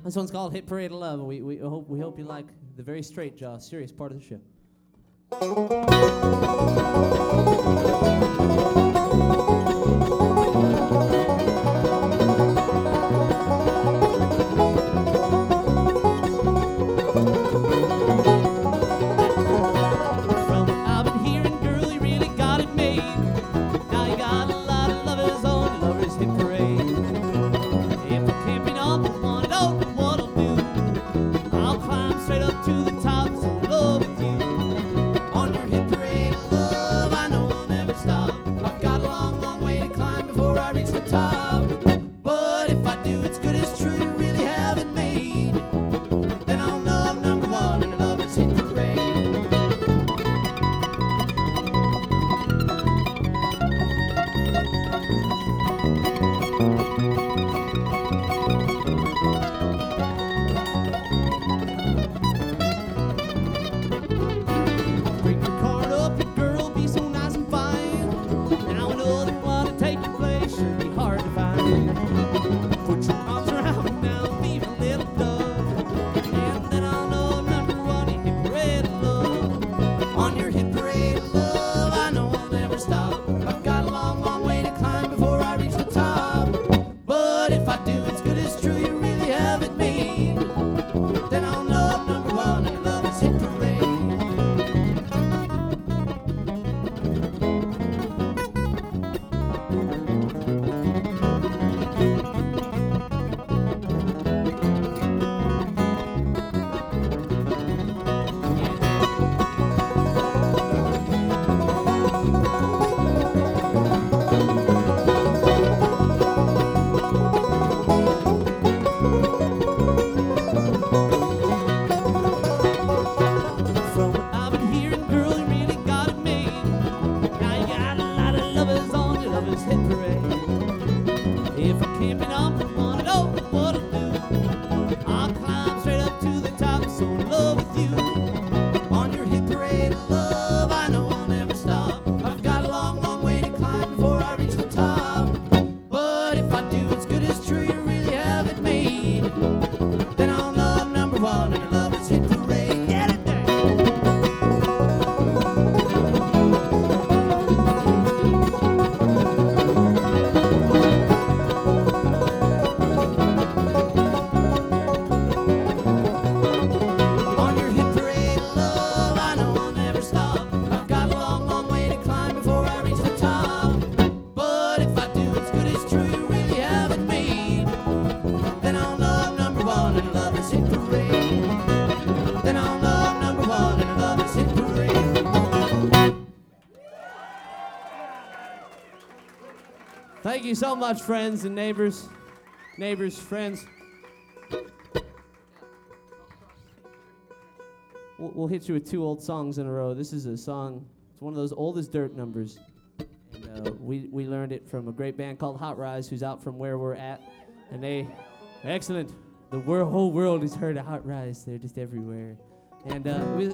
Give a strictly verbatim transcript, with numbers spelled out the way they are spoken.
This one's called Hit Parade of Love. We, we, hope, we hope you like the very straight jaw, serious part of the show. From what I've been hearing, girl, you really got it made. Now you got a lot of lovers on your lover's hit parade. If I can't be number one, I don't know what I'll do. I'll climb straight up to the top, so in love with you. On your hit parade of love, I know I'll never stop. I've got a long, long way to climb before I reach the top. But if I do, it's good, it's true, you really have it made. Then I'll know I'm number one in a lover's hit parade. Bring your card up, your girl, be so nice and fine. Now another one to take your place, sure be hard to find. Put your arms around me now, be my little dove. And then I'll know I'm number one in hit parade of love. On your hit parade of love, I know I'll never stop. I've got a long, long way to climb before I reach the top. But if I do, it's good, it's true, you really have it made. Then I'll know I'm number one in love's hit parade. From what I've been hearing, girl, you really got it made. Now you got a lot of lovers on your lover's hit parade. If I can't be number one, I don't know what I'll do. I'll climb straight up to the top, so in love with you. On your hit parade of love, I know I'll never stop. I've got a long, long way to climb before I reach the top. But if I do, it's good, it's true, you really have it made. Then I'll know I'm number one in a lover's hit parade. Get it there. On your hit parade of love, I know I'll never stop. I've got a long, long way to climb before I reach the top. But if I do, it's good, it's true, you really have it made. Then I'll know I'm number one in a lover's hit parade. Then I'll know I'm number one in a lover's hit parade. Thank you so much, friends and neighbors. Neighbors, friends. We'll, we'll hit you with two old songs in a row. This is a song, it's one of those old as dirt numbers. And uh, we, we learned it from a great band called Hot Rise, who's out from where we're at. And they, excellent. The wor- whole world has heard of Hot Rise. They're just everywhere. And uh, we,